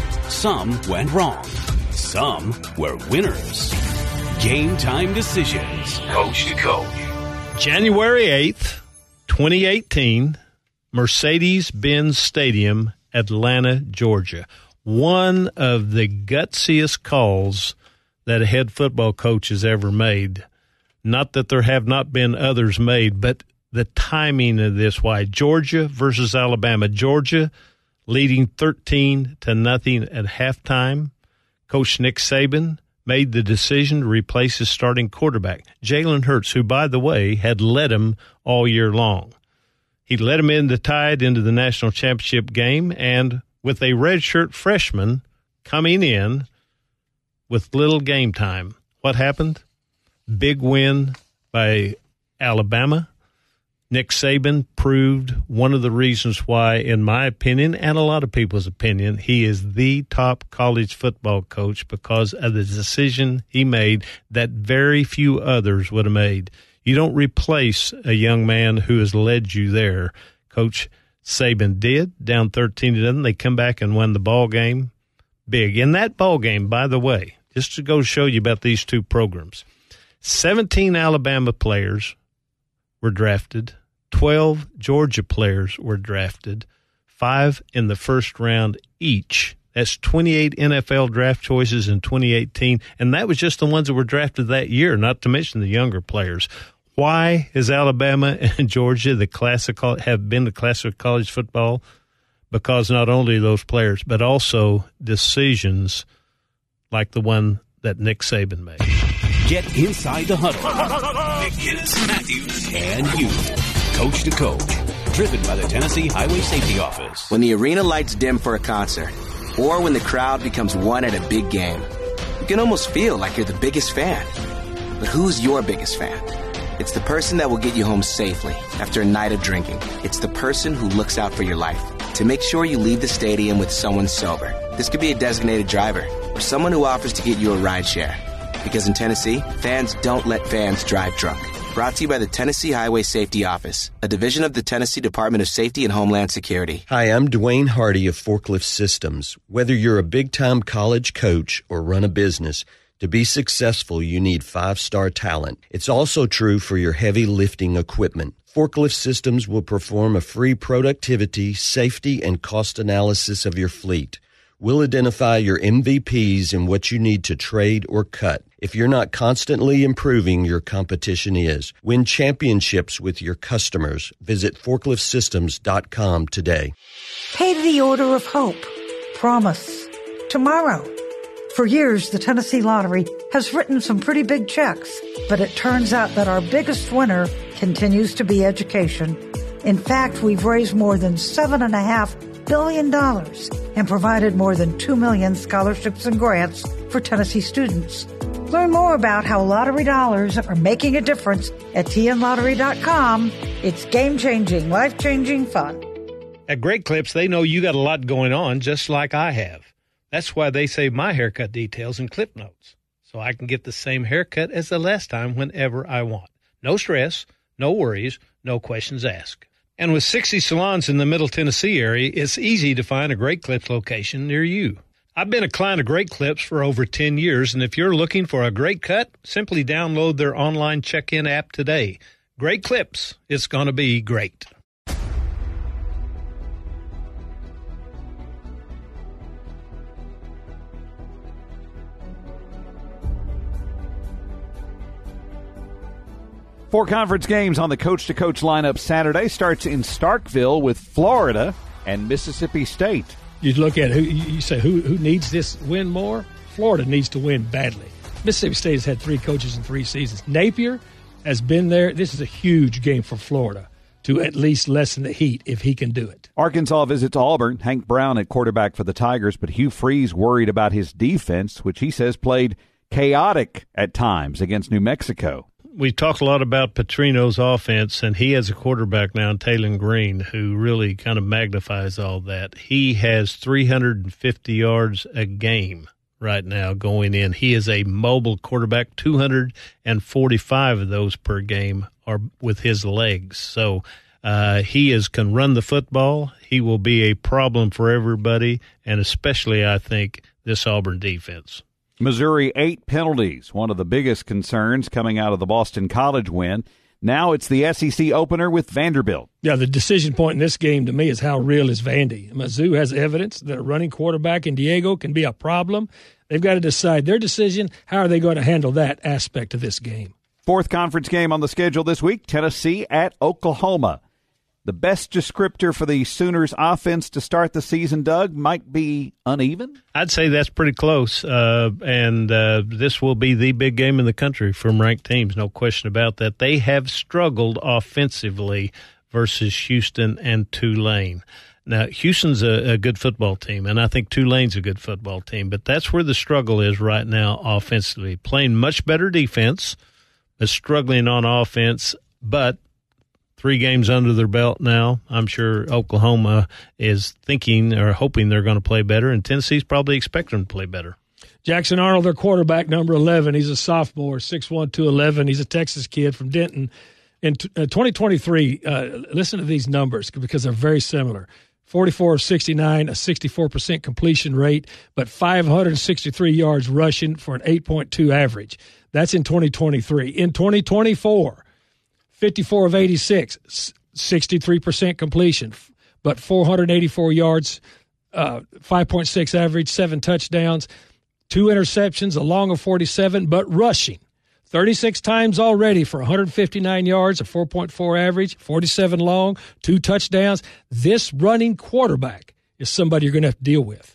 Some went wrong. Some were winners. Game time decisions. Coach to coach. January eighth, twenty eighteen, Mercedes-Benz Stadium, Atlanta, Georgia. One of the gutsiest calls that a head football coach has ever made. Not that there have not been others made, but the timing of this, why Georgia versus Alabama. Georgia leading thirteen to nothing at halftime. Coach Nick Saban made the decision to replace his starting quarterback, Jalen Hurts, who, by the way, had led him all year long. He led him in the Tide into the national championship game, and with a redshirt freshman coming in with little game time, what happened? Big win by Alabama. Nick Saban proved one of the reasons why, in my opinion, and a lot of people's opinion, he is the top college football coach because of the decision he made that very few others would have made. You don't replace a young man who has led you there. Coach Saban did, down thirteen to nothing. They come back and won the ball game big. In that ball game, by the way, just to go show you about these two programs, seventeen Alabama players were drafted. twelve Georgia players were drafted, five in the first round each. That's twenty-eight N F L draft choices in twenty eighteen, and that was just the ones that were drafted that year, not to mention the younger players. Why is Alabama and Georgia the classic have been the classic of college football? Because not only those players, but also decisions like the one that Nick Saban made. Get inside the huddle. McGinnis, Matthews, and you. Coach to Coach. Driven by the Tennessee Highway Safety Office. When the arena lights dim for a concert, or when the crowd becomes one at a big game, you can almost feel like you're the biggest fan. But who's your biggest fan? It's the person that will get you home safely after a night of drinking. It's the person who looks out for your life to make sure you leave the stadium with someone sober. This could be a designated driver or someone who offers to get you a ride share. Because in Tennessee, fans don't let fans drive drunk. Brought to you by the Tennessee Highway Safety Office, a division of the Tennessee Department of Safety and Homeland Security. Hi, I'm Dwayne Hardy of Forklift Systems. Whether you're a big-time college coach or run a business, to be successful, you need five-star talent. It's also true for your heavy lifting equipment. Forklift Systems will perform a free productivity, safety, and cost analysis of your fleet. We'll identify your M V Ps and what you need to trade or cut. If you're not constantly improving, your competition is. Win championships with your customers. Visit forklift systems dot com today. Pay the order of hope. Promise. Tomorrow. For years, the Tennessee Lottery has written some pretty big checks, but it turns out that our biggest winner continues to be education. In fact, we've raised more than seven and a half billion dollars and provided more than two million scholarships and grants for Tennessee students. Learn more about how lottery dollars are making a difference at T N lottery dot com. It's game-changing, life-changing fun. At Great Clips, they know you got a lot going on, just like I have. That's why they save my haircut details in clip notes, so I can get the same haircut as the last time whenever I want. No stress, no worries, no questions asked. And with sixty salons in the Middle Tennessee area, it's easy to find a Great Clips location near you. I've been a client of Great Clips for over ten years, and if you're looking for a great cut, simply download their online check-in app today. Great Clips. It's going to be great. Four conference games on the Coach to Coach lineup Saturday. Starts in Starkville with Florida and Mississippi State. You look at who you say who who needs this win more. Florida needs to win badly. Mississippi State has had three coaches in three seasons. Napier has been there. This is a huge game for Florida to at least lessen the heat if he can do it. Arkansas visits Auburn. Hank Brown at quarterback for the Tigers, but Hugh Freeze worried about his defense, which he says played chaotic at times against New Mexico. We talked a lot about Petrino's offense, and he has a quarterback now, Taylon Green, who really kind of magnifies all that. He has three hundred fifty yards a game right now going in. He is a mobile quarterback. two hundred forty-five of those per game are with his legs. So uh, he is can run the football. He will be a problem for everybody, and especially, I think, this Auburn defense. Missouri, eight penalties, one of the biggest concerns coming out of the Boston College win. Now it's the S E C opener with Vanderbilt. Yeah, the decision point in this game to me is how real is Vandy. Mizzou has evidence that a running quarterback in Diego can be a problem. They've got to decide their decision. How are they going to handle that aspect of this game? Fourth conference game on the schedule this week, Tennessee at Oklahoma. The best descriptor for the Sooners offense to start the season, Doug, might be uneven? I'd say that's pretty close, uh, and uh, this will be the big game in the country from ranked teams, no question about that. They have struggled offensively versus Houston and Tulane. Now, Houston's a, a good football team, and I think Tulane's a good football team, but that's where the struggle is right now offensively. Playing much better defense, but struggling on offense, but three games under their belt now. I'm sure Oklahoma is thinking or hoping they're going to play better, and Tennessee's probably expecting them to play better. Jackson Arnold, their quarterback, number eleven. He's a sophomore, six one, two eleven. He's a Texas kid from Denton. In twenty twenty-three, uh, listen to these numbers because they're very similar. forty-four of sixty-nine, a sixty-four percent completion rate, but five hundred sixty-three yards rushing for an eight point two average. That's in twenty twenty-three. In twenty twenty-four, fifty-four of eighty-six, sixty-three percent completion, but four hundred eighty-four yards, uh, five point six average, seven touchdowns, two interceptions, a long of forty-seven, but rushing thirty-six times already for one hundred fifty-nine yards, a four point four average, forty-seven long, two touchdowns. This running quarterback is somebody you're going to have to deal with.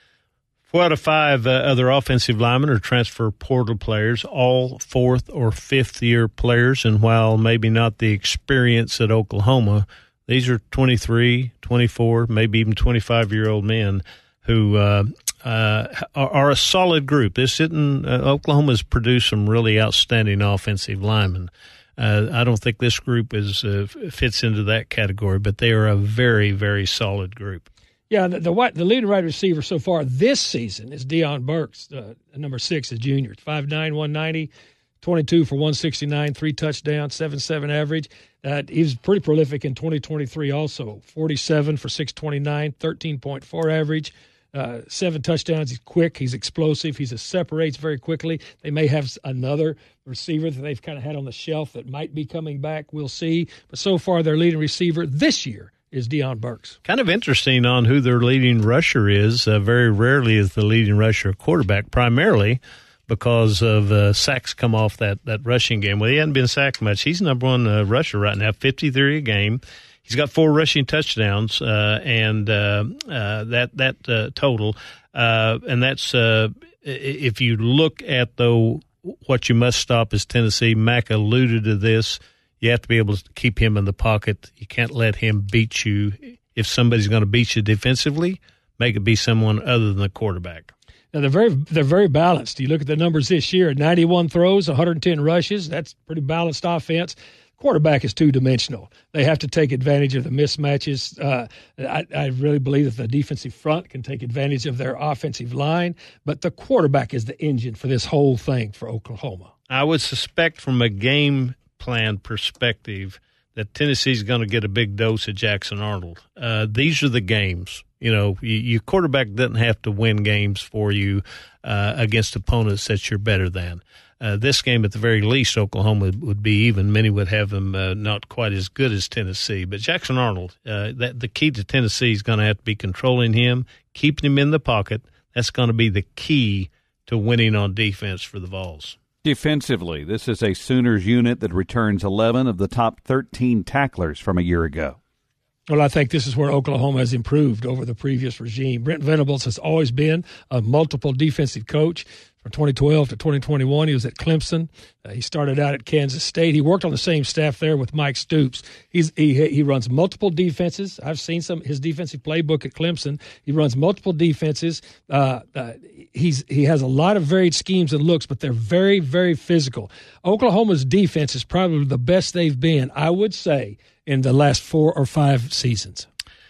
Four out of five uh, other offensive linemen are transfer portal players, all fourth or fifth year players. And while maybe not the experience at Oklahoma, these are twenty-three, twenty-four, maybe even twenty-five year old men who uh, uh, are, are a solid group. This isn't uh, Oklahoma's produced some really outstanding offensive linemen. Uh, I don't think this group is uh, fits into that category, but they are a very, very solid group. Yeah, the, the the leading wide receiver so far this season is Deion Burks, uh, number six, a junior. five nine, one ninety, twenty-two for one sixty-nine, three touchdowns, seven seven average. Uh, he was pretty prolific in twenty twenty-three also, forty-seven for six twenty-nine, thirteen point four average, uh, seven touchdowns. He's quick. He's explosive. He separates very quickly. They may have another receiver that they've kind of had on the shelf that might be coming back. We'll see. But so far, their leading receiver this year is Deion Burks. Kind of interesting on who their leading rusher is. Uh, very rarely is the leading rusher a quarterback, primarily because of uh, sacks come off that, that rushing game. Well, he hadn't been sacked much. He's number one uh, rusher right now, fifty-three a game. He's got four rushing touchdowns, uh, and uh, uh, that that uh, total. Uh, and that's uh, if you look at, though, what you must stop is Tennessee. Mack alluded to this. You have to be able to keep him in the pocket. You can't let him beat you. If somebody's going to beat you defensively, make it be someone other than the quarterback. Now, they're very they're very balanced. You look at the numbers this year, ninety-one throws, one hundred ten rushes. That's pretty balanced offense. Quarterback is two-dimensional. They have to take advantage of the mismatches. Uh, I, I really believe that the defensive front can take advantage of their offensive line, but the quarterback is the engine for this whole thing for Oklahoma. I would suspect from a game plan perspective that Tennessee's going to get a big dose of Jackson Arnold. Uh, these are the games. You know, you, your quarterback doesn't have to win games for you uh, against opponents that you're better than. Uh, this game, at the very least, Oklahoma would be even. Many would have them uh, not quite as good as Tennessee. But Jackson Arnold, uh, that the key to Tennessee is going to have to be controlling him, keeping him in the pocket. That's going to be the key to winning on defense for the Vols. Defensively, this is a Sooners unit that returns eleven of the top thirteen tacklers from a year ago. Well, I think this is where Oklahoma has improved over the previous regime. Brent Venables has always been a multiple defensive coach. From twenty twelve to twenty twenty-one, he was at Clemson. Uh, he started out at Kansas State. He worked on the same staff there with Mike Stoops. He's, he he runs multiple defenses. I've seen some his defensive playbook at Clemson. He runs multiple defenses. Uh, uh, he's he has a lot of varied schemes and looks, but they're very, very physical. Oklahoma's defense is probably the best they've been, I would say, in the last four or five seasons.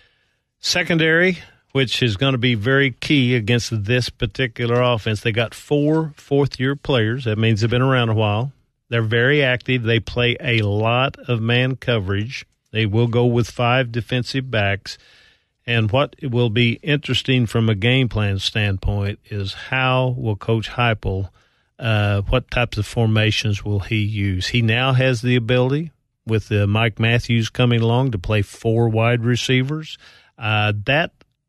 Secondary, which is going to be very key against this particular offense. They got four fourth-year players. That means they've been around a while. They're very active. They play a lot of man coverage. They will go with five defensive backs. And what will be interesting from a game plan standpoint is how will Coach Heupel, uh, what types of formations will he use? He now has the ability, with uh, Mike Matthews coming along, to play four wide receivers. Uh, that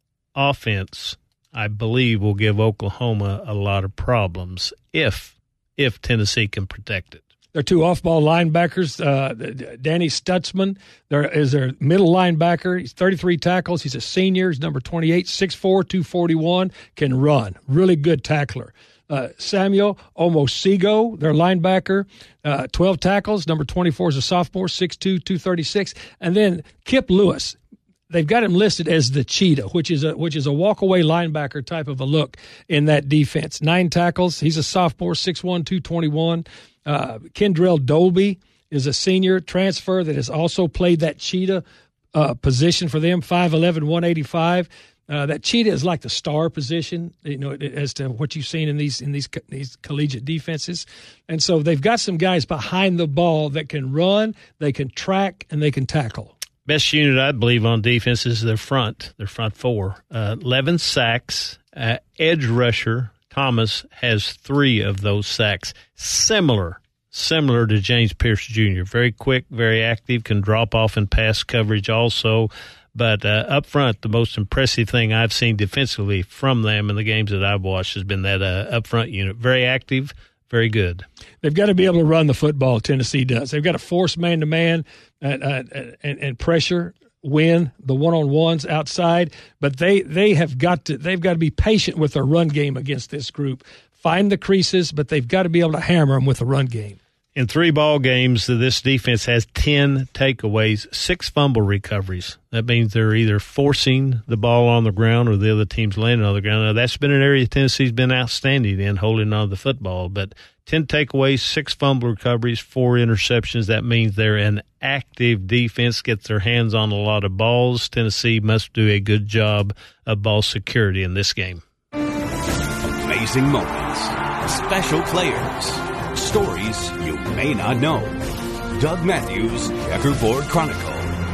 offense, I believe, will give Oklahoma a lot of problems if if Tennessee can protect it. Their two off-ball linebackers, uh, Danny Stutzman, there is their middle linebacker. He's thirty-three tackles. He's a senior. He's number twenty-eight, six four, two forty-one, can run. Really good tackler. Uh, Samuel Omosigo, their linebacker, uh, twelve tackles. Number twenty-four is a sophomore, six two, two thirty-six. And then Kip Lewis. They've got him listed as the cheetah, which is a which is a walk-away linebacker type of a look in that defense. Nine tackles. He's a sophomore, six one, two twenty-one. Uh, Kendrell Dolby is a senior transfer that has also played that cheetah uh, position for them, five eleven, one eighty-five. Uh, that cheetah is like the star position, you know, as to what you've seen in these in these these collegiate defenses. And so they've got some guys behind the ball that can run, they can track, and they can tackle. Best unit, I believe, on defense is their front, their front four. Uh, eleven sacks. Uh, edge rusher Thomas has three of those sacks. Similar, similar to James Pierce Junior Very quick, very active, can drop off in pass coverage also. But uh, up front, the most impressive thing I've seen defensively from them in the games that I've watched has been that uh, up front unit. Very active, very good. They've got to be able to run the football, Tennessee does. They've got to force man-to-man and, uh, and, and pressure, win the one-on-ones outside. But they, they have got to they've got to be patient with their run game against this group. Find the creases, but they've got to be able to hammer them with the run game. In three ball games, this defense has ten takeaways, six fumble recoveries. That means they're either forcing the ball on the ground or the other team's landing on the ground. Now, that's been an area Tennessee's been outstanding in, holding on to the football. But ten takeaways, six fumble recoveries, four interceptions. That means they're an active defense, gets their hands on a lot of balls. Tennessee must do a good job of ball security in this game. Amazing moments, special players, stories you may not know. Doug Matthews Checkerboard Chronicle.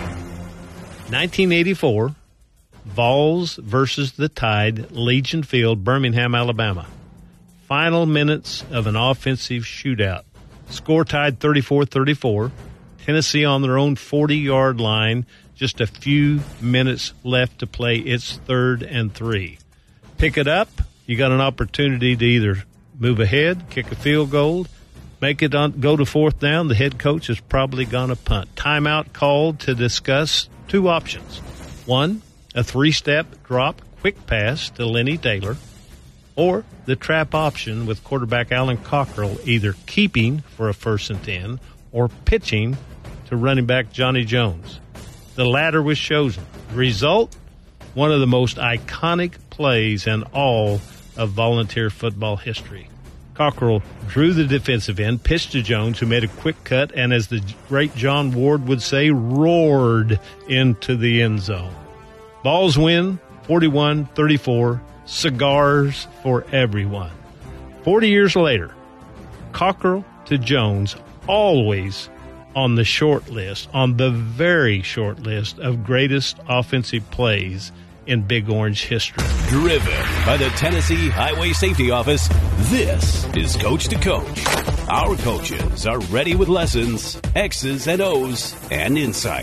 nineteen eighty-four, Vols versus the Tide, Legion Field, Birmingham, Alabama. Final minutes of an offensive shootout. Score tied thirty-four thirty-four. Tennessee on their own forty-yard line. Just a few minutes left to play. It's third and three. Pick it up. You got an opportunity to either move ahead, kick a field goal, make it on, go to fourth down. The head coach is probably going to punt. Timeout called to discuss two options. One, a three-step drop quick pass to Lenny Taylor, or the trap option with quarterback Alan Cockrell either keeping for a first and ten or pitching to running back Johnny Jones. The latter was chosen. The result, one of the most iconic plays in all of volunteer football history. Cockrell drew the defensive end, pitched to Jones, who made a quick cut, and as the great John Ward would say, roared into the end zone. Vols win forty-one thirty-four, cigars for everyone. Forty years later, Cockrell to Jones, always on the short list, on the very short list of greatest offensive plays in Big Orange history. Driven by the Tennessee Highway Safety Office, this is Coach to Coach. Our coaches are ready with lessons, X's and O's, and insight.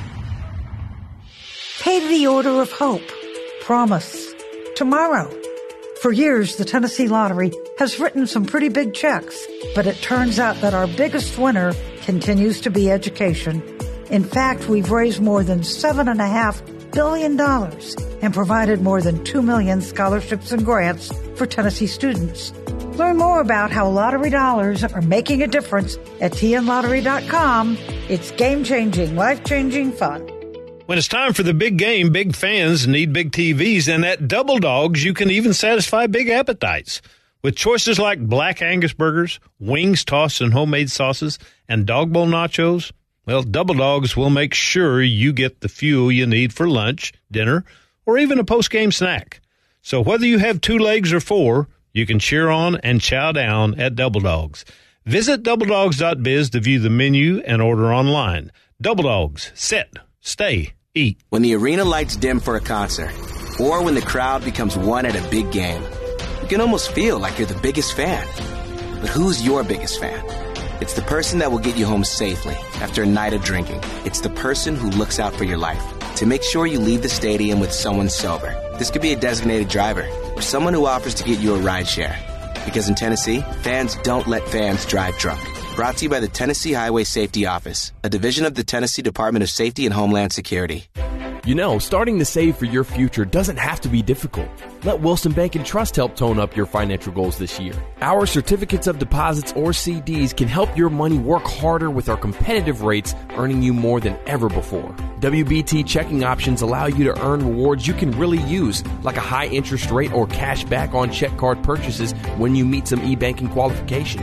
Pay the Order of Hope. Promise. Tomorrow. For years, the Tennessee Lottery has written some pretty big checks, but it turns out that our biggest winner continues to be education. In fact, we've raised more than seven and a half billion dollars and provided more than two million scholarships and grants for Tennessee students. Learn more about how lottery dollars are making a difference at T N lottery dot com. It's game-changing, life-changing fun. When it's time for the big game, big fans need big T Vs, and at Double Dogs, you can even satisfy big appetites. With choices like Black Angus burgers, wings tossed in homemade sauces, and dog bowl nachos, well, Double Dogs will make sure you get the fuel you need for lunch, dinner, or even a post-game snack. So whether you have two legs or four, you can cheer on and chow down at Double Dogs. Visit double dogs dot biz to view the menu and order online. Double Dogs. Sit. Stay. Eat. When the arena lights dim for a concert, or when the crowd becomes one at a big game, you can almost feel like you're the biggest fan. But who's your biggest fan? It's the person that will get you home safely after a night of drinking. It's the person who looks out for your life to make sure you leave the stadium with someone sober. This could be a designated driver or someone who offers to get you a ride share. Because in Tennessee, fans don't let fans drive drunk. Brought to you by the Tennessee Highway Safety Office, a division of the Tennessee Department of Safety and Homeland Security. You know, starting to save for your future doesn't have to be difficult. Let Wilson Bank and Trust help tone up your financial goals this year. Our certificates of deposits or C Ds can help your money work harder with our competitive rates, earning you more than ever before. W B T checking options allow you to earn rewards you can really use, like a high interest rate or cash back on check card purchases when you meet some e-banking qualifications.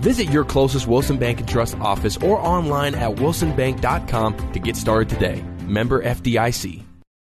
Visit your closest Wilson Bank and Trust office or online at wilson bank dot com to get started today. Member F D I C.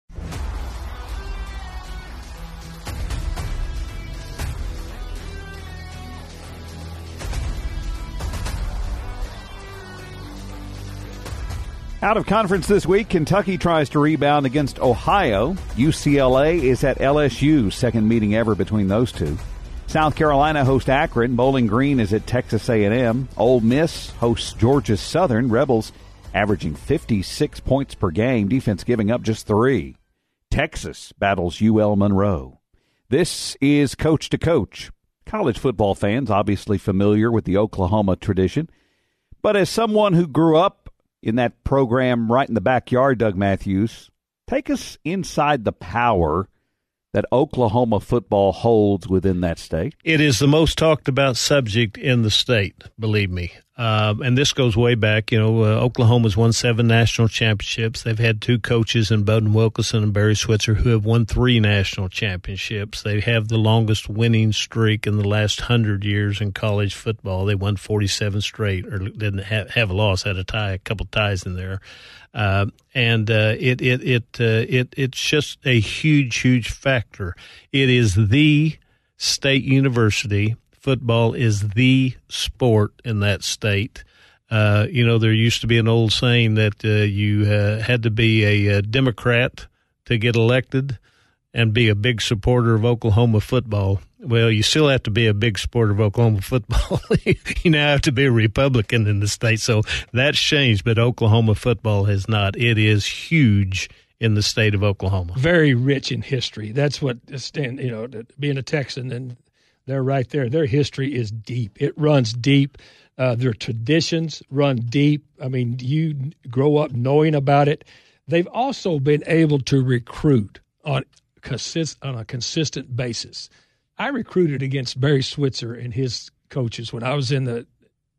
Out of conference this week, Kentucky tries to rebound against Ohio. U C L A is at L S U, second meeting ever between those two. South Carolina hosts Akron. Bowling Green is at Texas A and M. Ole Miss hosts Georgia Southern. Rebels averaging fifty-six points per game, defense giving up just three. Texas battles U L Monroe. This is Coach to Coach. College football fans obviously familiar with the Oklahoma tradition, but as someone who grew up in that program right in the backyard, Doug Matthews, take us inside the power that Oklahoma football holds within that state. It is the most talked about subject in the state, believe me. Um, and this goes way back. You know, uh, Oklahoma's won seven national championships. They've had two coaches in Bowden Wilkinson and Barry Switzer who have won three national championships. They have the longest winning streak in the last hundred years in college football. They won forty-seven straight, or didn't have, have a loss, had a tie, a couple ties in there. Uh, and uh, it it it uh, it it's just a huge, huge factor. It is the state university. Football is the sport in that state. Uh, you know, there used to be an old saying that uh, you uh, had to be a, a Democrat to get elected and be a big supporter of Oklahoma football. Well, you still have to be a big supporter of Oklahoma football. You now have to be a Republican in the state. So that's changed, but Oklahoma football has not. It is huge in the state of Oklahoma. Very rich in history. That's what, you know, being a Texan, and they're right there. Their history is deep. It runs deep. Uh, their traditions run deep. I mean, you grow up knowing about it. They've also been able to recruit on consist on a consistent basis. I recruited against Barry Switzer and his coaches when I was in the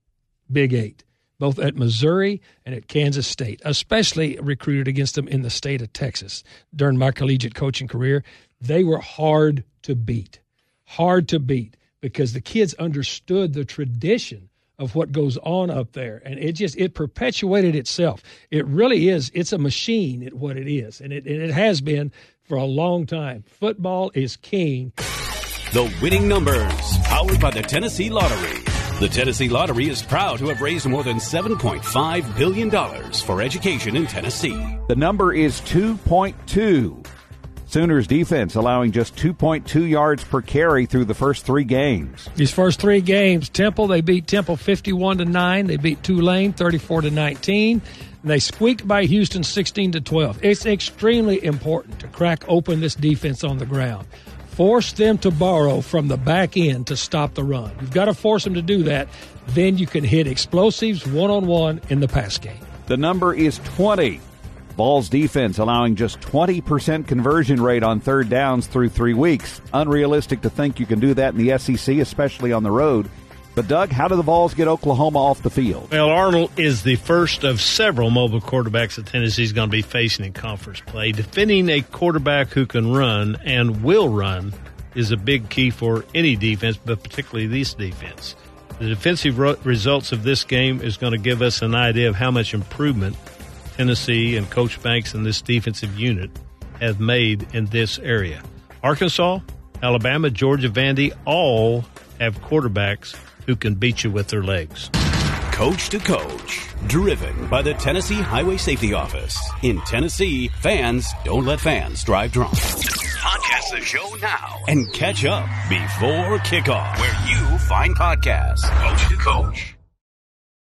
Big Eight, both at Missouri and at Kansas State, especially recruited against them in the state of Texas during my collegiate coaching career. They were hard to beat. Hard to beat because the kids understood the tradition of what goes on up there, and it just it perpetuated itself. It really is. It's a machine at what it is, and it, and it has been for a long time. Football is king. The winning numbers, powered by the Tennessee Lottery. The Tennessee Lottery is proud to have raised more than seven point five billion dollars for education in Tennessee. The number is two point two. Sooners defense allowing just two point two yards per carry through the first three games. These first three games, Temple, they beat Temple fifty-one to nine. They beat Tulane thirty-four to nineteen. And they squeaked by Houston sixteen to twelve. It's extremely important to crack open this defense on the ground. Force them to borrow from the back end to stop the run. You've got to force them to do that. Then you can hit explosives one-on-one in the pass game. The number is twenty. Vols defense allowing just twenty percent conversion rate on third downs through three weeks. Unrealistic to think you can do that in the S E C, especially on the road. But, Doug, how do the Vols get Oklahoma off the field? Well, Arnold is the first of several mobile quarterbacks that Tennessee is going to be facing in conference play. Defending a quarterback who can run and will run is a big key for any defense, but particularly this defense. The defensive ro- results of this game is going to give us an idea of how much improvement Tennessee and Coach Banks and this defensive unit have made in this area. Arkansas, Alabama, Georgia, Vandy all have quarterbacks who can beat you with their legs. Coach to Coach, driven by the Tennessee Highway Safety Office. In Tennessee, fans don't let fans drive drunk. Podcast the show now and catch up before kickoff, where you find podcasts. Coach to Coach.